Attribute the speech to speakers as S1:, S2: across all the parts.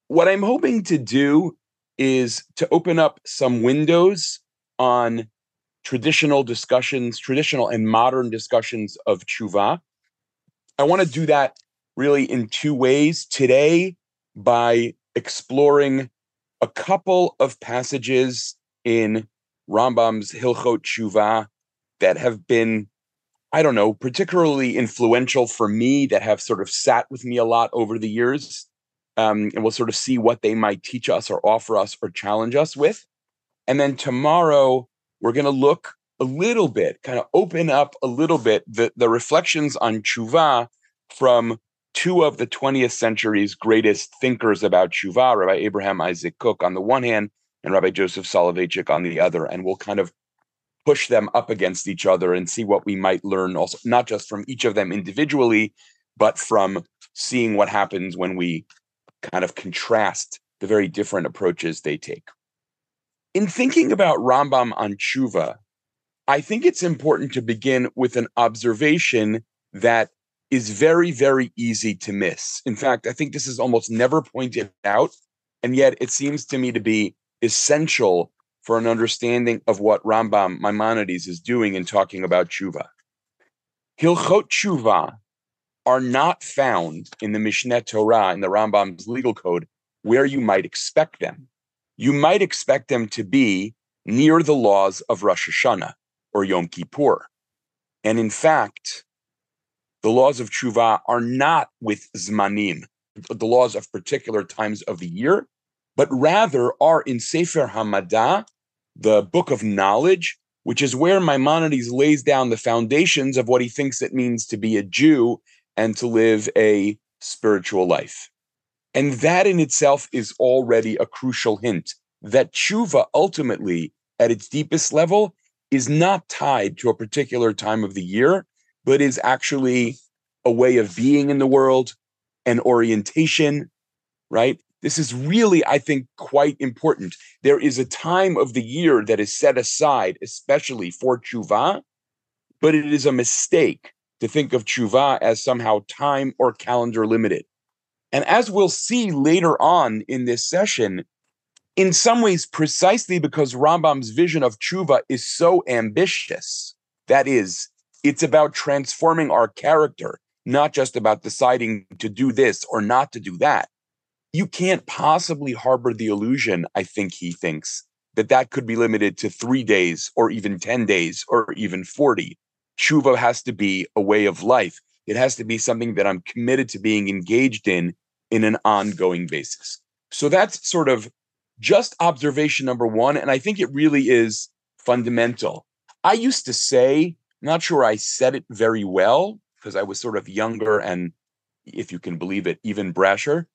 S1: What I'm hoping to do is to open up some windows on traditional discussions, traditional and modern discussions of tshuva. I want to do that really in two ways today by exploring a couple of passages in Rambam's Hilchot Tshuva that have been, I don't know, particularly influential for me, that have sort of sat with me a lot over the years. And we'll sort of see what they might teach us or offer us or challenge us with. And then tomorrow, we're going to look a little bit, kind of open up a little bit the reflections on tshuva from two of the 20th century's greatest thinkers about tshuva, Rabbi Abraham Isaac Kook on the one hand, and Rabbi Joseph Soloveitchik on the other. And we'll kind of push them up against each other and see what we might learn also, not just from each of them individually, but from seeing what happens when we kind of contrast the very different approaches they take. In thinking about Rambam on tshuva, I think it's important to begin with an observation that is very, very easy to miss. In fact, I think this is almost never pointed out, and yet it seems to me to be essential for an understanding of what Rambam Maimonides is doing in talking about tshuva. Hilchot tshuva are not found in the Mishneh Torah, in the Rambam's legal code, where you might expect them. You might expect them to be near the laws of Rosh Hashanah or Yom Kippur. And in fact, the laws of tshuva are not with zmanim, the laws of particular times of the year, but rather are in Sefer Hamada, the book of knowledge, which is where Maimonides lays down the foundations of what he thinks it means to be a Jew and to live a spiritual life. And that in itself is already a crucial hint that tshuva ultimately, at its deepest level, is not tied to a particular time of the year, but is actually a way of being in the world, an orientation, right? This is really, I think, quite important. There is a time of the year that is set aside, especially for tshuva, but it is a mistake to think of tshuva as somehow time or calendar limited. And as we'll see later on in this session, in some ways, precisely because Rambam's vision of tshuva is so ambitious, that is, it's about transforming our character, not just about deciding to do this or not to do that. You can't possibly harbor the illusion, I think he thinks, that that could be limited to 3 days or even 10 days or even 40. Tshuva has to be a way of life. It has to be something that I'm committed to being engaged in an ongoing basis. So that's sort of just observation number one. And I think it really is fundamental. I used to say, not sure I said it very well, because I was sort of younger and, if you can believe it, even brasher.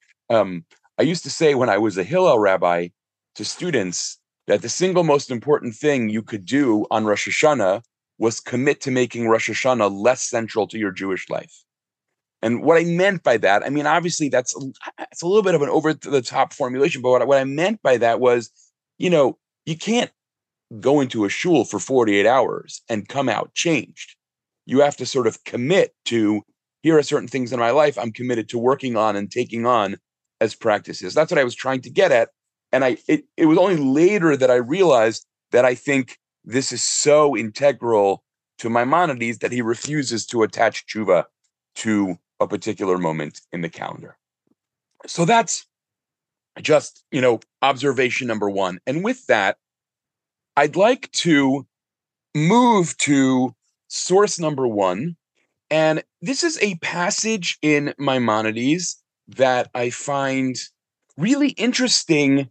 S1: I used to say when I was a Hillel rabbi to students that the single most important thing you could do on Rosh Hashanah was commit to making Rosh Hashanah less central to your Jewish life. And what I meant by that, I mean, obviously it's a little bit of an over-the-top formulation, but what I meant by that was, you can't go into a shul for 48 hours and come out changed. You have to sort of commit to, here are certain things in my life I'm committed to working on and taking on as practices. That's what I was trying to get at. And it was only later that I realized that I think this is so integral to Maimonides that he refuses to attach tshuva to a particular moment in the calendar. So that's just, observation number one. And with that, I'd like to move to source number one. And this is a passage in Maimonides that I find really interesting,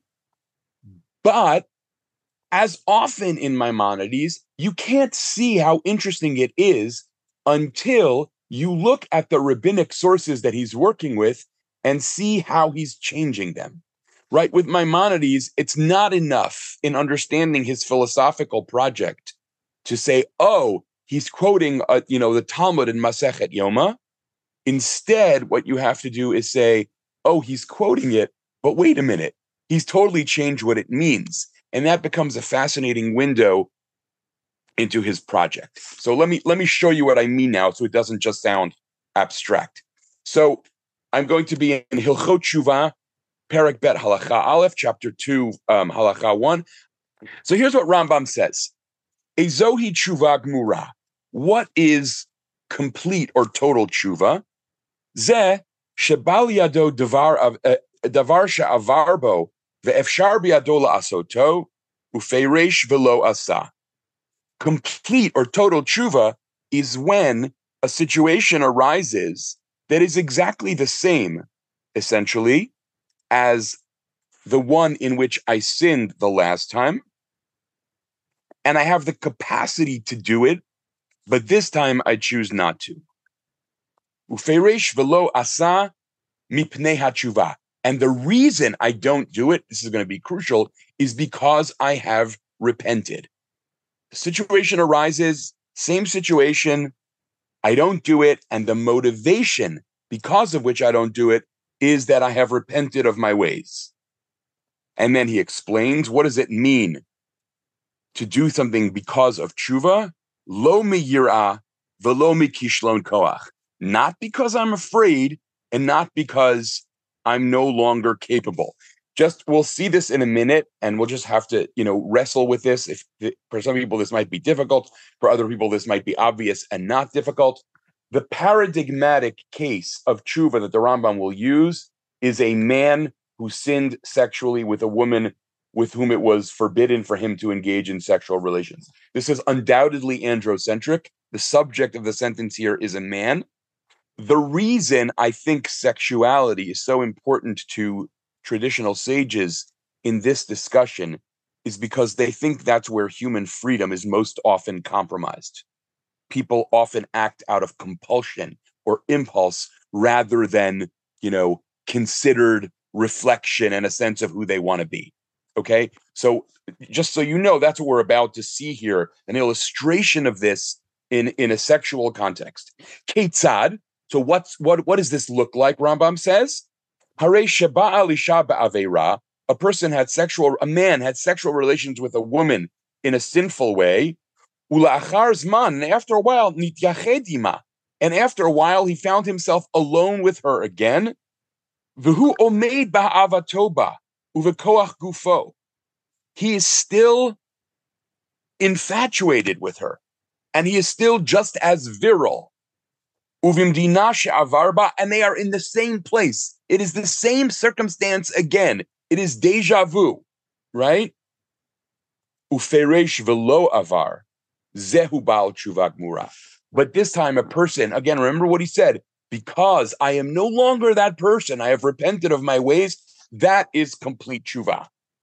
S1: but as often in Maimonides, you can't see how interesting it is until you look at the rabbinic sources that he's working with and see how he's changing them. Right? With Maimonides, it's not enough in understanding his philosophical project to say, oh, he's quoting, the Talmud in Masechet Yoma. Instead, what you have to do is say, oh, he's quoting it, but wait a minute, he's totally changed what it means. And that becomes a fascinating window into his project. So let me show you what I mean now, so it doesn't just sound abstract. So I'm going to be in Hilchot Tshuva, Perek Bet Halacha Aleph, chapter 2, Halacha 1. So here's what Rambam says. Ezohi tshuva gmura. What is complete or total tshuva? Zeh shebal yado davar she'avar bo ve'efshar biyado la'asoto ufeiresh velo asa. Complete or total tshuva is when a situation arises that is exactly the same, essentially, as the one in which I sinned the last time, and I have the capacity to do it, but this time I choose not to. Ufeiresh velo asa mipnei hatshuva. And the reason I don't do it, this is going to be crucial, is because I have repented. The situation arises, same situation, I don't do it, and the motivation because of which I don't do it is that I have repented of my ways. And then he explains, what does it mean to do something because of tshuva? Lo mi yirah velo mi kishlon koach. Not because I'm afraid and not because I'm no longer capable. Just, we'll see this in a minute, and we'll just have to, wrestle with this. For some people, this might be difficult. For other people, this might be obvious and not difficult. The paradigmatic case of tshuva that the Rambam will use is a man who sinned sexually with a woman with whom it was forbidden for him to engage in sexual relations. This is undoubtedly androcentric. The subject of the sentence here is a man. The reason I think sexuality is so important to traditional sages in this discussion is because they think that's where human freedom is most often compromised. People often act out of compulsion or impulse rather than, considered reflection and a sense of who they want to be. Okay? So just so you know, that's what we're about to see here, an illustration of this in a sexual context. Ketzad. So what does this look like? Rambam says, Hare sheba alisha ba'avera, a man had sexual relations with a woman in a sinful way. Ula'achar zman, and after a while, nityachedima, and after a while, he found himself alone with her again. V'hu omeid ba'avatoba uvekoach gufo. He is still infatuated with her, and he is still just as virile. Uvimdina she'avarba, and they are in the same place. It is the same circumstance again. It is deja vu, right? Uferesh velo avar, zehu ba'al tshuva gmura. But this time a person, again, remember what he said, because I am no longer that person, I have repented of my ways, that is complete tshuva.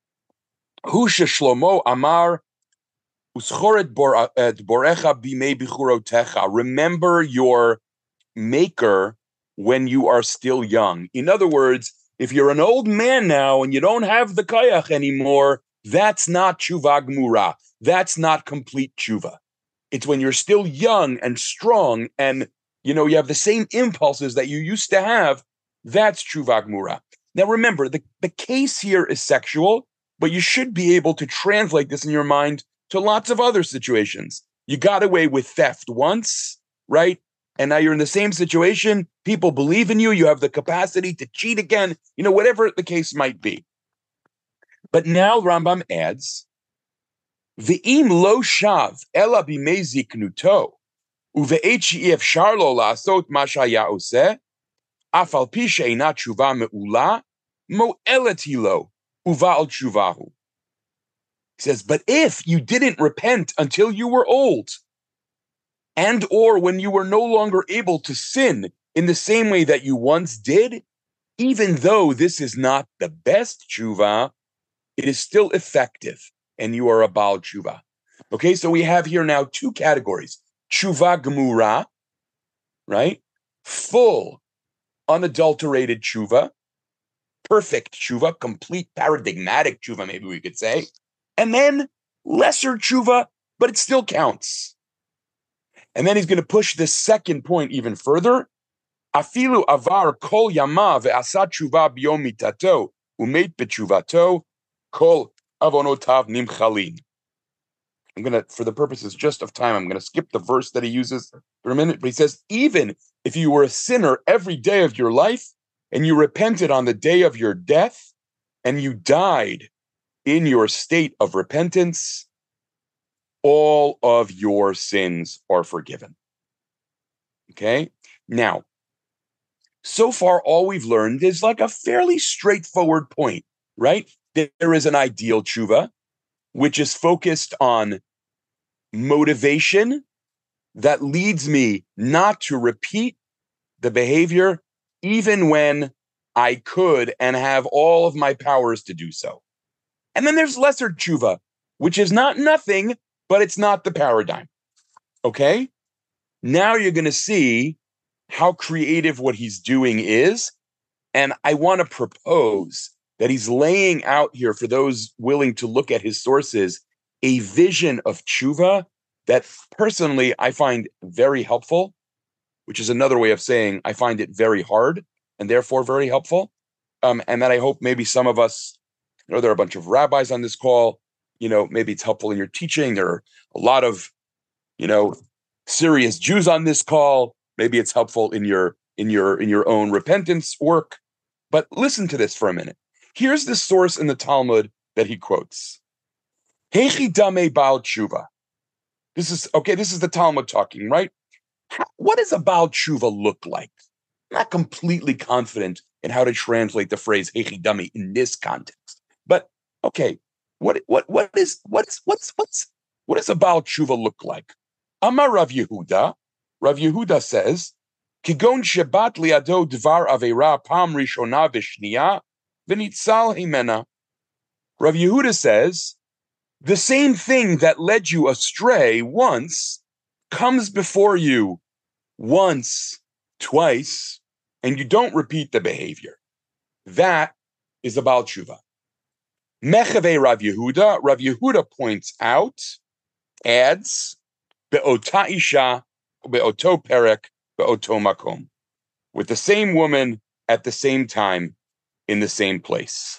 S1: Hu sheshlomo amar, uschoret borecha bimei bichurotecha. Remember your maker when you are still young. In other words, if you're an old man now and you don't have the kayach anymore, that's not tshuva gmura. That's not complete tshuva. It's when you're still young and strong and you have the same impulses that you used to have. That's tshuva gmura. Now remember, the case here is sexual, but you should be able to translate this in your mind to lots of other situations. You got away with theft once, right? And now you're in the same situation. People believe in you. You have the capacity to cheat again, whatever the case might be. But now Rambam adds, V'im lo shav ela bimei ziknuto, uve'et she'efshar lo la'asot ma shaya oseh, af al pi she'eina tshuva me'ula, mo'elet lo, uva'al tshuvahu. He says, but if you didn't repent until you were old, and or when you were no longer able to sin in the same way that you once did, even though this is not the best tshuva, it is still effective, and you are a Baal tshuva. Okay, so we have here now two categories. Tshuva gemura, right? Full, unadulterated tshuva, perfect tshuva, complete paradigmatic tshuva, maybe we could say. And then lesser tshuva, but it still counts. And then he's going to push this second point even further. Afilu avar kol yama ve'asa tshuva biyom mitato umeit b'tshuvato kol avonotav nimchalin. I'm going to, for the purposes just of time, I'm going to skip the verse that he uses for a minute. But he says, even if you were a sinner every day of your life and you repented on the day of your death, and you died in your state of repentance, all of your sins are forgiven. Okay? Now, so far, all we've learned is like a fairly straightforward point, right? There is an ideal tshuva, which is focused on motivation that leads me not to repeat the behavior, even when I could and have all of my powers to do so. And then there's lesser tshuva, which is not nothing, but it's not the paradigm. Okay? Now you're going to see how creative what he's doing is. And I want to propose that he's laying out here for those willing to look at his sources a vision of tshuva that personally I find very helpful, which is another way of saying I find it very hard and therefore very helpful. And that I hope maybe some of us, there are a bunch of rabbis on this call, maybe it's helpful in your teaching. There are a lot of, serious Jews on this call. Maybe it's helpful in your own repentance work. But listen to this for a minute. Here's the source in the Talmud that he quotes. Hechi dame Baal Tshuva. This is the Talmud talking, right? What does a Baal Tshuva look like? I'm not completely confident in how to translate the phrase Hechi dame in this context. But okay, what does a Baal Tshuva look like? Amar Rav Yehuda. Rav Yehuda says, Kigon shebat liado dvar avera pam rishona v'shniya v'nitzal himena. Rav Yehuda says, the same thing that led you astray once comes before you once, twice, and you don't repeat the behavior. That is a Baal Tshuva. Mechave Rav Yehuda points out, adds, be'ota isha, be'oto perek, be'oto makom. With the same woman at the same time in the same place.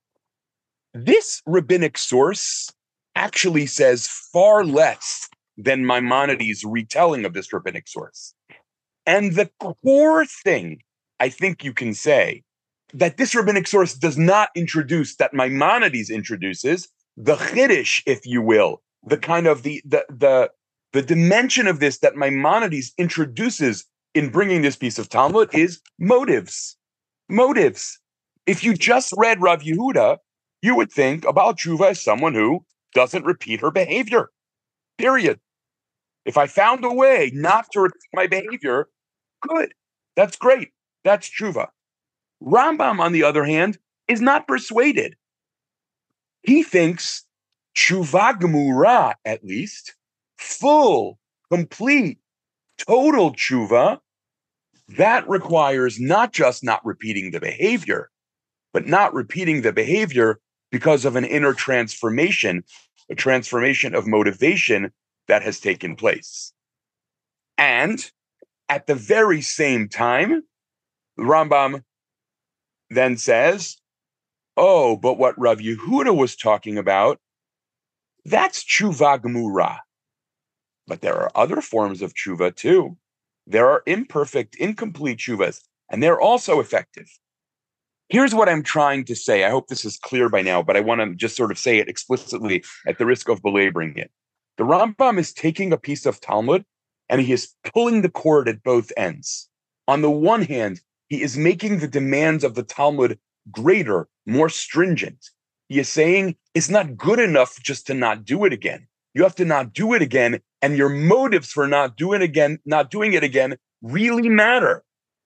S1: This rabbinic source actually says far less than Maimonides' retelling of this rabbinic source. And the core thing I think you can say that this rabbinic source does not introduce, that Maimonides introduces, the chiddush, if you will, the kind of the dimension of this that Maimonides introduces in bringing this piece of Talmud is motives. Motives. If you just read Rav Yehuda, you would think about Tshuva as someone who doesn't repeat her behavior. Period. If I found a way not to repeat my behavior, good. That's great. That's Tshuva. Rambam, on the other hand, is not persuaded. He thinks Tshuva Gemura, at least, full, complete, total Tshuva, that requires not just not repeating the behavior, but not repeating the behavior because of an inner transformation, a transformation of motivation that has taken place. And at the very same time, the Rambam then says, oh, but what Rav Yehuda was talking about, that's Tshuva Gemura. But there are other forms of Tshuva too. There are imperfect, incomplete Tshuvas, and they're also effective. Here's what I'm trying to say. I hope this is clear by now, but I want to just sort of say it explicitly at the risk of belaboring it. The Rambam is taking a piece of Talmud and he is pulling the cord at both ends. On the one hand, he is making the demands of the Talmud greater, more stringent. He is saying it's not good enough just to not do it again. You have to not do it again, and your motives for not doing it again really matter.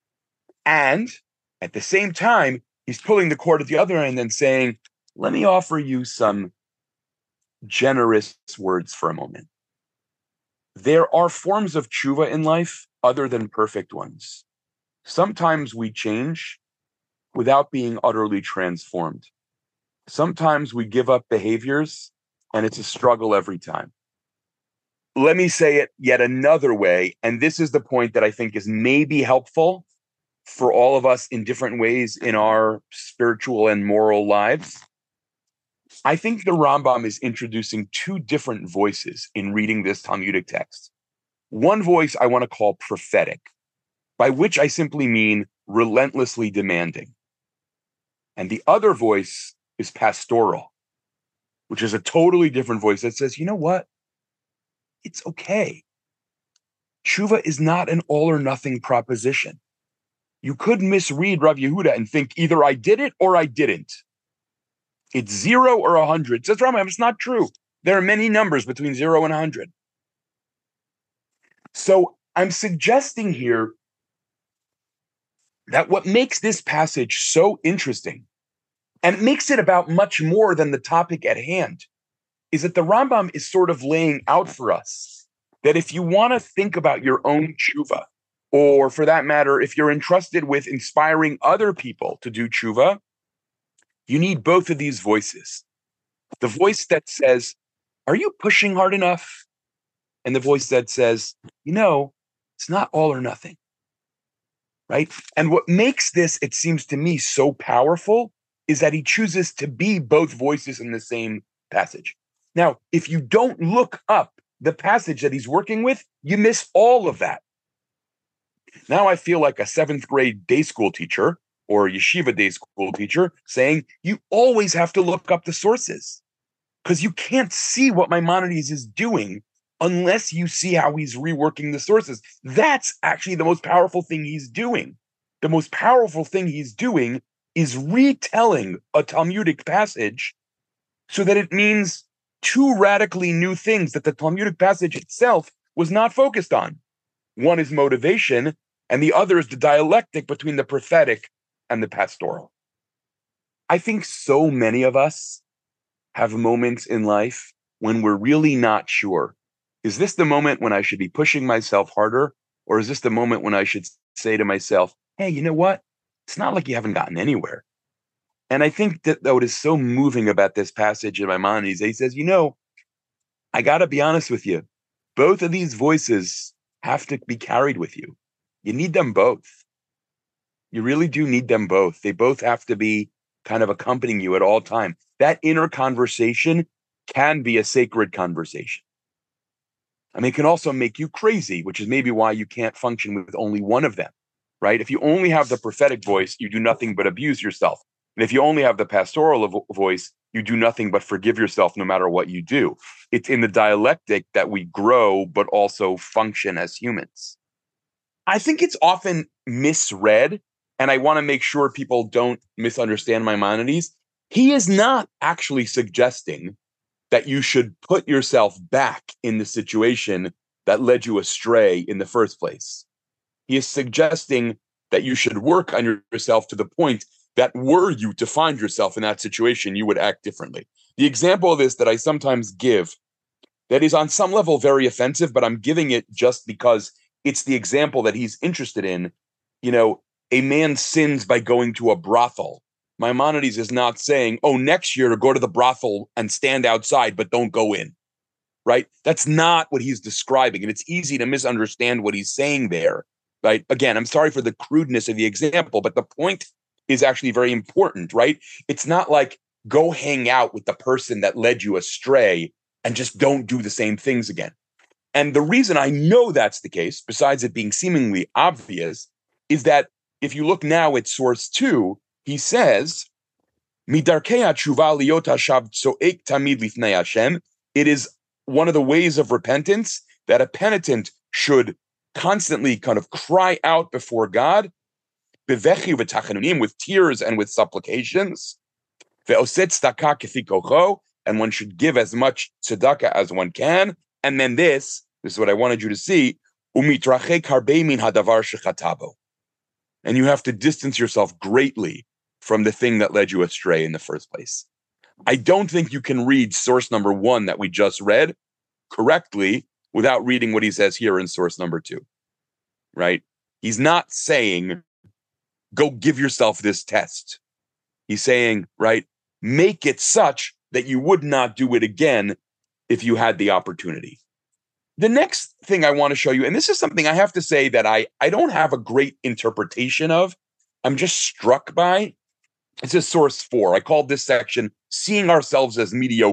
S1: And at the same time, he's pulling the cord at the other end and saying, let me offer you some generous words for a moment. There are forms of tshuva in life other than perfect ones. Sometimes we change without being utterly transformed. Sometimes we give up behaviors and it's a struggle every time. Let me say it yet another way, and this is the point that I think is maybe helpful for all of us in different ways in our spiritual and moral lives. I think the Rambam is introducing two different voices in reading this Talmudic text. One voice I want to call prophetic, by which I simply mean relentlessly demanding. And the other voice is pastoral, which is a totally different voice that says, you know what? It's okay. Tshuva is not an all or nothing proposition. You could misread Rav Yehuda and think either I did it or I didn't. It's 0 or 100. Says Rambam, it's not true. There are many numbers between 0 and 100. So I'm suggesting here that what makes this passage so interesting, and it makes it about much more than the topic at hand, is that the Rambam is sort of laying out for us that if you want to think about your own tshuva, or for that matter, if you're entrusted with inspiring other people to do tshuva, you need both of these voices. The voice that says, are you pushing hard enough? And the voice that says, it's not all or nothing, right? And what makes this, it seems to me, so powerful is that he chooses to be both voices in the same passage. Now, if you don't look up the passage that he's working with, you miss all of that. Now I feel like a 7th grade day school teacher or a yeshiva day school teacher saying, you always have to look up the sources because you can't see what Maimonides is doing unless you see how he's reworking the sources. That's actually the most powerful thing he's doing. The most powerful thing he's doing is retelling a Talmudic passage so that it means two radically new things that the Talmudic passage itself was not focused on. One is motivation, and the other is the dialectic between the prophetic and the pastoral. I think so many of us have moments in life when we're really not sure. Is this the moment when I should be pushing myself harder? Or is this the moment when I should say to myself, hey, you know what? It's not like you haven't gotten anywhere. And I think that what is so moving about this passage in Maimonides, he says, I got to be honest with you. Both of these voices have to be carried with you. You need them both. You really do need them both. They both have to be kind of accompanying you at all time. That inner conversation can be a sacred conversation. I mean, it can also make you crazy, which is maybe why you can't function with only one of them, right? If you only have the prophetic voice, you do nothing but abuse yourself. And if you only have the pastoral voice, you do nothing but forgive yourself no matter what you do. It's in the dialectic that we grow, but also function as humans. I think it's often misread, and I want to make sure people don't misunderstand Maimonides. He is not actually suggesting that you should put yourself back in the situation that led you astray in the first place. He is suggesting that you should work on yourself to the point that were you to find yourself in that situation, you would act differently. The example of this that I sometimes give, that is on some level very offensive, but I'm giving it just because it's the example that he's interested in. A man sins by going to a brothel. Maimonides is not saying, next year go to the brothel and stand outside, but don't go in, right? That's not what he's describing. And it's easy to misunderstand what he's saying there, right? Again, I'm sorry for the crudeness of the example, but the point is actually very important, right? It's not like go hang out with the person that led you astray and just don't do the same things again. And the reason I know that's the case, besides it being seemingly obvious, is that if you look now at source 2, he says, "Midarkei hatshuva liot hashav tzoek tamid lifnei Hashem." It is one of the ways of repentance that a penitent should constantly kind of cry out before God, bevechi v'tachanunim, with tears and with supplications, ve'oset tzedakah kefi kocho, and one should give as much tzedakah as one can. And then this is what I wanted you to see, umitrachek harbei min hadavar shechatabo. And you have to distance yourself greatly from the thing that led you astray in the first place. I don't think you can read source number 1 that we just read correctly without reading what he says here in source number 2, right? He's not saying, go give yourself this test. He's saying, right, make it such that you would not do it again if you had the opportunity. The next thing I want to show you, and this is something I have to say that I don't have a great interpretation of, I'm just struck by. It's a source 4. I called this section "Seeing Ourselves as Mediocre?" ?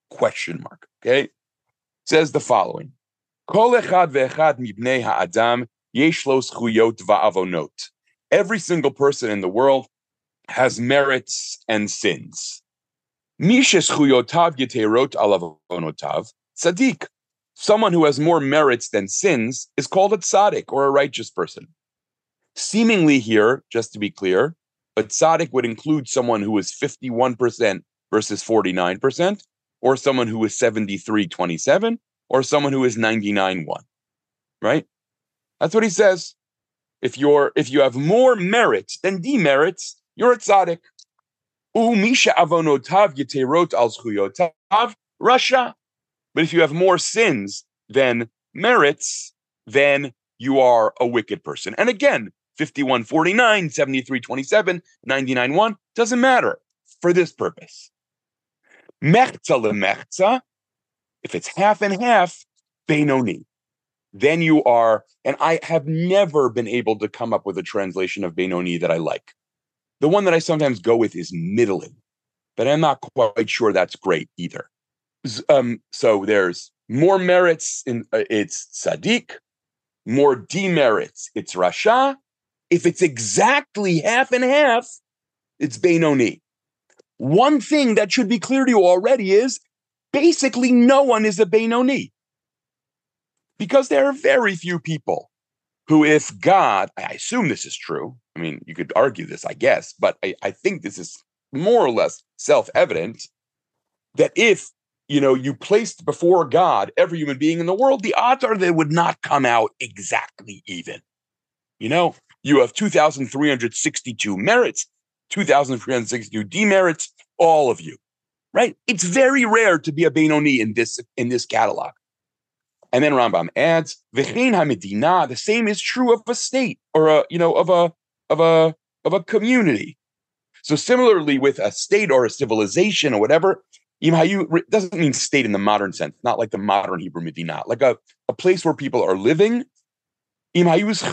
S1: Okay, it says the following: Kol echad ve'echad mibnei ha'adam yesh lo zchuyot va'avonot. Every single person in the world has merits and sins. Mishes chuyotav yeterot alavonotav tzaddik. Someone who has more merits than sins is called a tzaddik, or a righteous person. Seemingly here, just to be clear, a tzaddik would include someone who is 51% versus 49%, or someone who is 73-27, or someone who is 99-1, right? That's what he says. If you have more merits than demerits, you're a tzaddik. Umisha avonotav yeterot al zchuyotav rasha. But if you have more sins than merits, then you are a wicked person. And again, 51-49, 73-27, 99-1, doesn't matter for this purpose. Mechza lemechza, if it's half and half, Beinoni. Then you are, and I have never been able to come up with a translation of Beinoni that I like. The one that I sometimes go with is middling, but I'm not quite sure that's great either. So there's more merits in it's tzaddik, more demerits it's rasha. If it's exactly half and half, it's Beinoni. One thing that should be clear to you already is basically no one is a Beinoni, because there are very few people who, if God, I assume this is true. I mean, you could argue this, I guess, but I think this is more or less self-evident that if you placed before God every human being in the world, the odds are they would not come out exactly even. You have 2,362 merits, 2,362 demerits, all of you, right? It's very rare to be a Beinoni in this catalog. And then Rambam adds, "V'chein hamedina." The same is true of a state or of a community. So similarly, with a state or a civilization or whatever, doesn't mean state in the modern sense, not like the modern Hebrew medina, like a place where people are living. If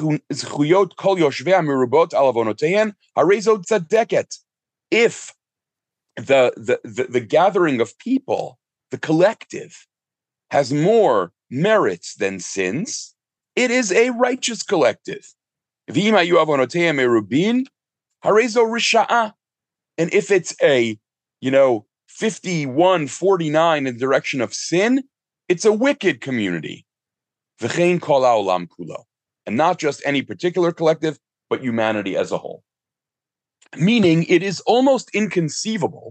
S1: the gathering of people, the collective, has more merits than sins, it is a righteous collective. And if it's a 51-49 in the direction of sin, it's a wicked community. And not just any particular collective, but humanity as a whole. Meaning, it is almost inconceivable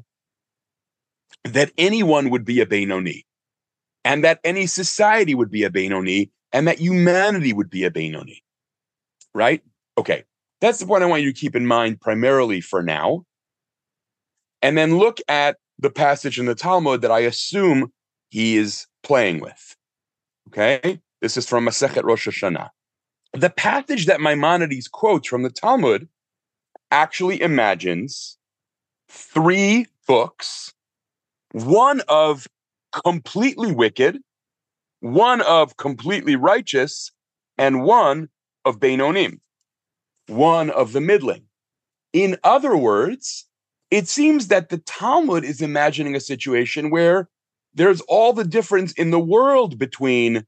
S1: that anyone would be a Beinoni, and that any society would be a Beinoni, and that humanity would be a Beinoni. Right? Okay. That's the point I want you to keep in mind primarily for now. And then look at the passage in the Talmud that I assume he is playing with. Okay? This is from Masechet Rosh Hashanah. The passage that Maimonides quotes from the Talmud actually imagines 3 books, one of completely wicked, one of completely righteous, and one of Beinonim, one of the middling. In other words, it seems that the Talmud is imagining a situation where there's all the difference in the world between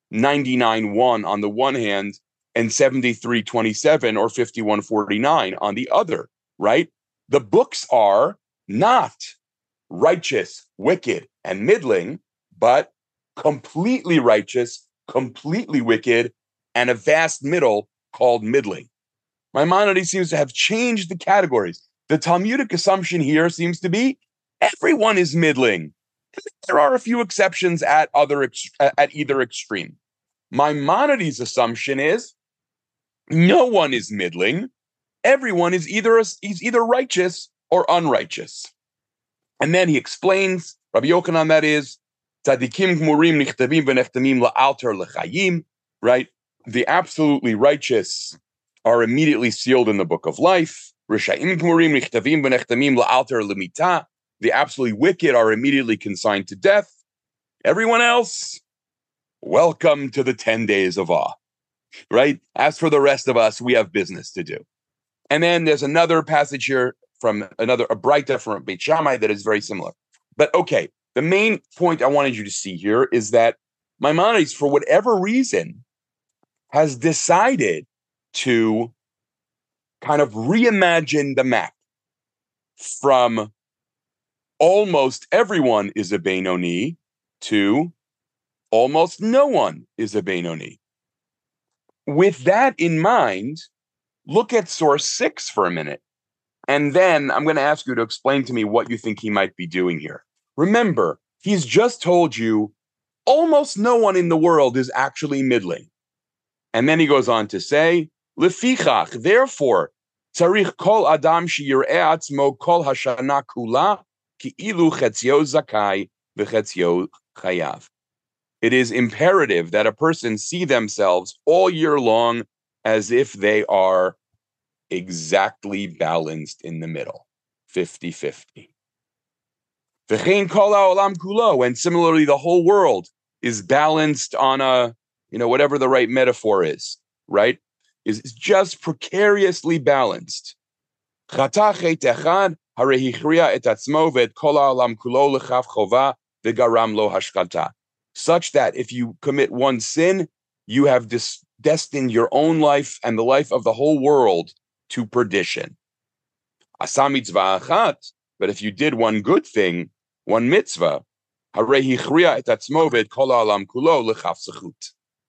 S1: 99-1 on the one hand and 73-27 or 51-49 on the other, right? The books are not righteous, wicked, and middling, but completely righteous, completely wicked, and a vast middle called middling. Maimonides seems to have changed the categories. The Talmudic assumption here seems to be everyone is middling. There are a few exceptions at either extreme. Maimonides' assumption is no one is middling. Everyone is either righteous or unrighteous. And then he explains, Rabbi Yochanan, that is, tzadikim gmurim nichtavim v'nechtamim la'alter l'chayim, right? The absolutely righteous are immediately sealed in the book of life. Rishayim gmurim nichtavim v'nechtamim la'alter l'mita. The absolutely wicked are immediately consigned to death. Everyone else, welcome to the 10 days of awe, right? As for the rest of us, we have business to do. And then there's another passage here from a Braita from Beit Shammai that is very similar. But okay, the main point I wanted you to see here is that Maimonides, for whatever reason, has decided to kind of reimagine the map. from almost everyone is a Benoni to almost no one is a Benoni. With that in mind, look at source 6 for a minute. And then I'm going to ask you to explain to me what you think he might be doing here. Remember, he's just told you almost no one in the world is actually middling. And then he goes on to say, Lefichach, therefore, tzarich kol adam sheyireh atzmo kol hashana kula ki'ilu chetzio zakai v'chetzio chayav. It is imperative that a person see themselves all year long as if they are exactly balanced in the middle, 50-50. V'chein kol ha'olam kulo, and similarly, the whole world is balanced on a, whatever the right metaphor is, right? Is just precariously balanced. Chata chet echad harei hichria et atzmo ve'et kol ha'olam kulo lechav chova v'garam lo hashkata. Such that if you commit one sin, you have destined your own life and the life of the whole world to perdition. Asa mitzvah achat, but if you did one good thing, one mitzvah, harei hichria et atzmo ve'et kol ha'olam kulo lechav zechut.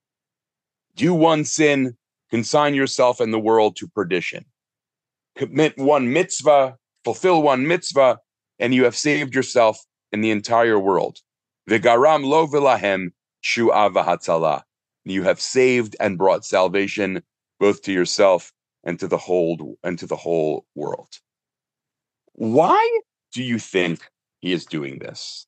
S1: Do one sin, consign yourself and the world to perdition. Commit one mitzvah, fulfill one mitzvah, and you have saved yourself and the entire world. V'garam lo v'lahem shu'a v'hatzalah. You have saved and brought salvation both to yourself and to the whole world. Why do you think he is doing this?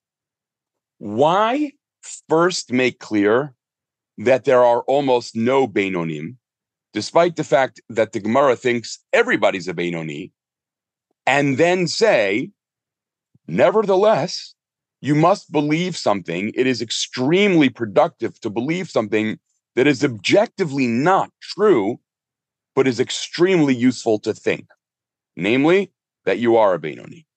S1: Why first make clear that there are almost no Beinonim, despite the fact that the Gemara thinks everybody's a Benoni, and then say, nevertheless, you must believe something. It is extremely productive to believe something that is objectively not true, but is extremely useful to think, namely, that you are a Benoni.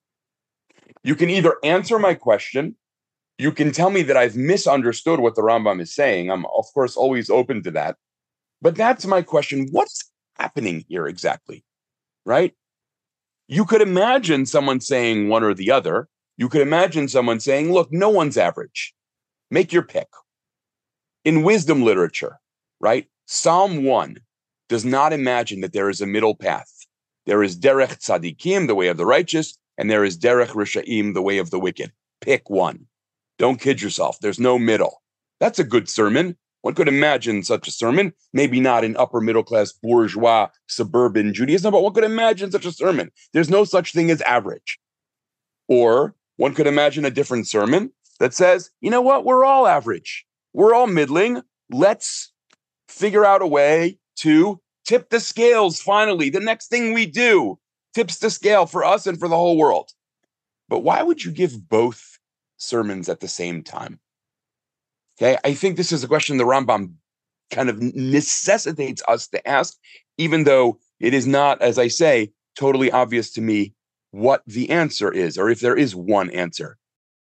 S1: You can either answer my question, you can tell me that I've misunderstood what the Rambam is saying. I'm, of course, always open to that. But that's my question. What's happening here exactly, right? You could imagine someone saying one or the other. You could imagine someone saying, look, no one's average. Make your pick. In wisdom literature, right? Psalm 1 does not imagine that there is a middle path. There is derech tzadikim, the way of the righteous, and there is derech rishaim, the way of the wicked. Pick one. Don't kid yourself. There's no middle. That's a good sermon. One could imagine such a sermon, maybe not in upper middle class bourgeois suburban Judaism, but one could imagine such a sermon. There's no such thing as average. Or one could imagine a different sermon that says, you know what, we're all average. We're all middling. Let's figure out a way to tip the scales finally. The next thing we do tips the scale for us and for the whole world. But why would you give both sermons at the same time? Okay, I think this is a question the Rambam kind of necessitates us to ask, even though it is not, as I say, totally obvious to me what the answer is, or if there is one answer.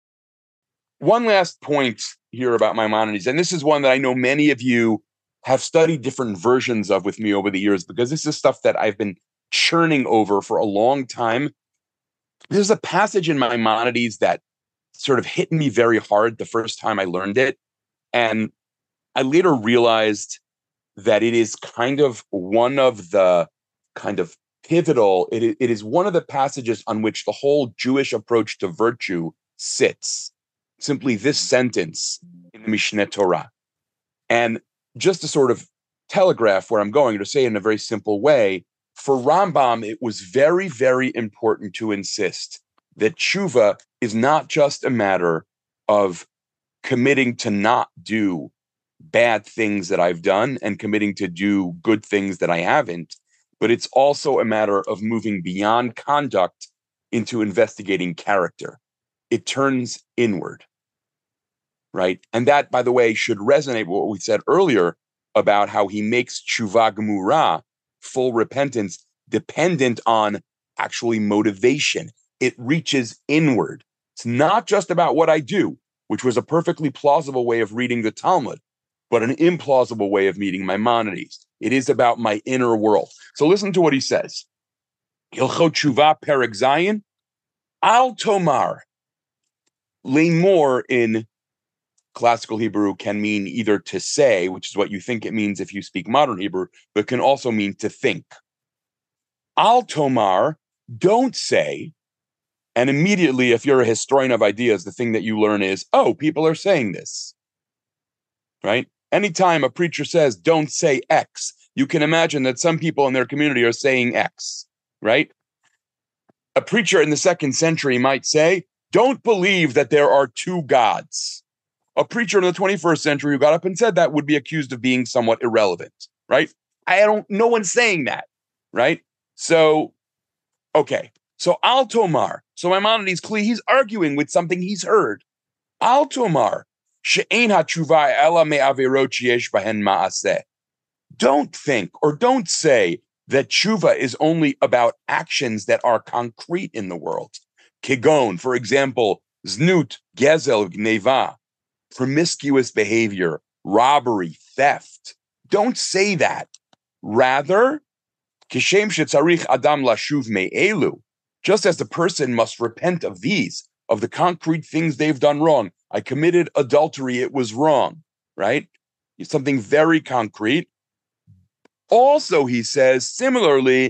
S1: One last point here about Maimonides, and this is one that I know many of you have studied different versions of with me over the years, because this is stuff that I've been churning over for a long time. There's a passage in Maimonides that sort of hit me very hard the first time I learned it. And I later realized that it is kind of one of the kind of pivotal, it is one of the passages on which the whole Jewish approach to virtue sits. Simply this sentence in the Mishneh Torah. And just to sort of telegraph where I'm going, to say it in a very simple way, for Rambam, it was very, very important to insist that tshuva is not just a matter of committing to not do bad things that I've done and committing to do good things that I haven't, but it's also a matter of moving beyond conduct into investigating character. It turns inward, right? And that, by the way, should resonate with what we said earlier about how he makes tshuva gemura, full repentance, dependent on actually motivation. It reaches inward. It's not just about what I do, which was a perfectly plausible way of reading the Talmud, but an implausible way of meeting Maimonides. It is about my inner world. So listen to what he says. Hilchot Tshuva Perek Zayin, Al Tomar. Lemor in classical Hebrew can mean either to say, which is what you think it means if you speak modern Hebrew, but can also mean to think. Al Tomar, don't say. And immediately, if you're a historian of ideas, the thing that you learn is, oh, people are saying this, right? Anytime a preacher says, don't say X, you can imagine that some people in their community are saying X, right? A preacher in the 2nd century might say, don't believe that there are two gods. A preacher in the 21st century who got up and said that would be accused of being somewhat irrelevant, right? No one's saying that, right? So, okay. So Al Tomar, so Maimonides, he's arguing with something he's heard. Al Tomar, she'ein hatshuva ela me'averot sheyesh bahen ma'aseh. Don't think or don't say that tshuva is only about actions that are concrete in the world. Kigon, for example, znut, gezel, gneva, promiscuous behavior, robbery, theft. Don't say that. Rather, kishem shetzarich adam lashuv me'elu, just as the person must repent of these, of the concrete things they've done wrong. I committed adultery, it was wrong, right? It's something very concrete. Also, he says, similarly,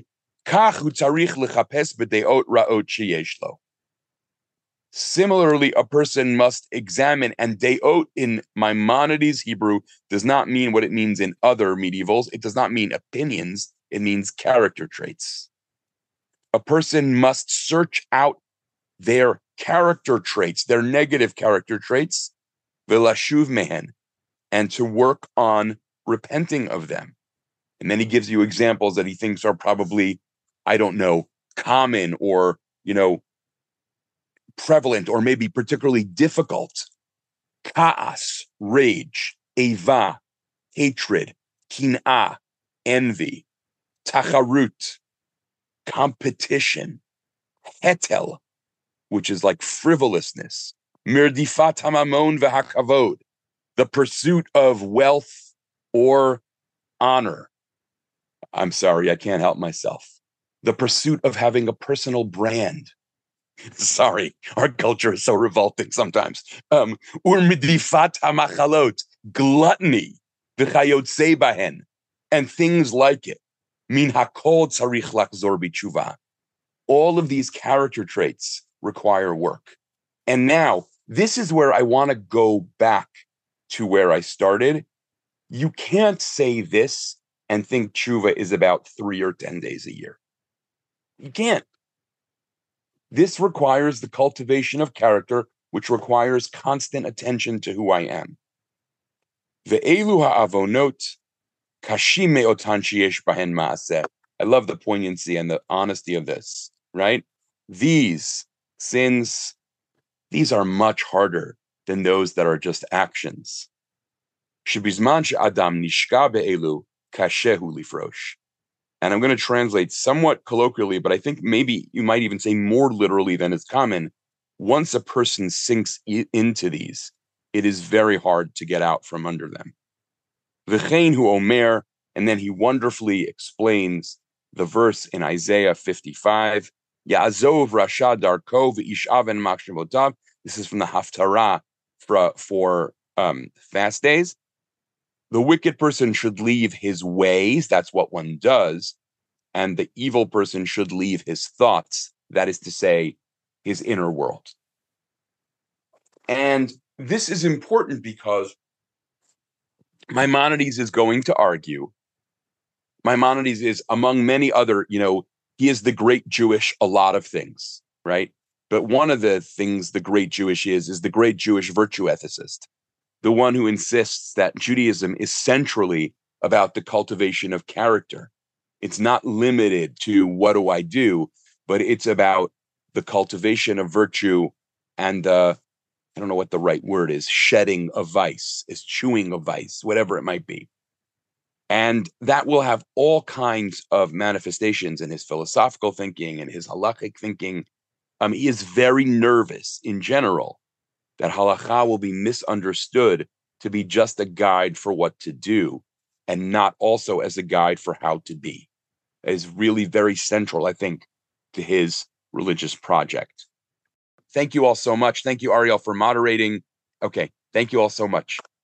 S1: similarly, a person must examine, and deot in Maimonides' Hebrew does not mean what it means in other medievals. It does not mean opinions. It means character traits. A person must search out their character traits, their negative character traits, v'lashuv mehen, and to work on repenting of them. And then he gives you examples that he thinks are probably, I don't know, common or, prevalent or maybe particularly difficult. Ka'as, rage, eva, hatred, kin'ah, envy, tacharut, competition, hetel, which is like frivolousness, mirdifat hamamon v'hakavod, the pursuit of wealth or honor. I'm sorry, I can't help myself. The pursuit of having a personal brand. Sorry, our culture is so revolting sometimes. Urmidifat hamachalot, gluttony, v'chayotze bahen, and things like it. Min hakol tzarich lachzor b'tshuva. All of these character traits require work. And now, this is where I want to go back to where I started. You can't say this and think tshuva is about 3 or 10 days a year. You can't. This requires the cultivation of character, which requires constant attention to who I am. Ve'elu ha'avonot kashim me'otan sheyesh bahen ma'aseh. I love the poignancy and the honesty of this, right? These sins, these are much harder than those that are just actions. Shebizman she'adam nishka be'elu kashehu lifrosh. And I'm going to translate somewhat colloquially, but I think maybe you might even say more literally than is common. Once a person sinks into these, it is very hard to get out from under them. V'chein hu omer, and then he wonderfully explains the verse in Isaiah 55. Ya'azov rasha darko v'ishaven machshavotav. This is from the Haftarah for fast days. The wicked person should leave his ways, that's what one does, and the evil person should leave his thoughts, that is to say, his inner world. And this is important because Maimonides is going to argue. Maimonides is, among many other, he is the great Jewish a lot of things, right? But one of the things the great Jewish is the great Jewish virtue ethicist. The one who insists that Judaism is centrally about the cultivation of character. It's not limited to what do I do, but it's about the cultivation of virtue and I don't know what the right word is, shedding of vice, eschewing of vice, whatever it might be. And that will have all kinds of manifestations in his philosophical thinking and his halachic thinking. He is very nervous in general that halakha will be misunderstood to be just a guide for what to do and not also as a guide for how to be. It is really very central, I think, to his religious project. Thank you all so much. Thank you, Ariel, for moderating. Okay. Thank you all so much.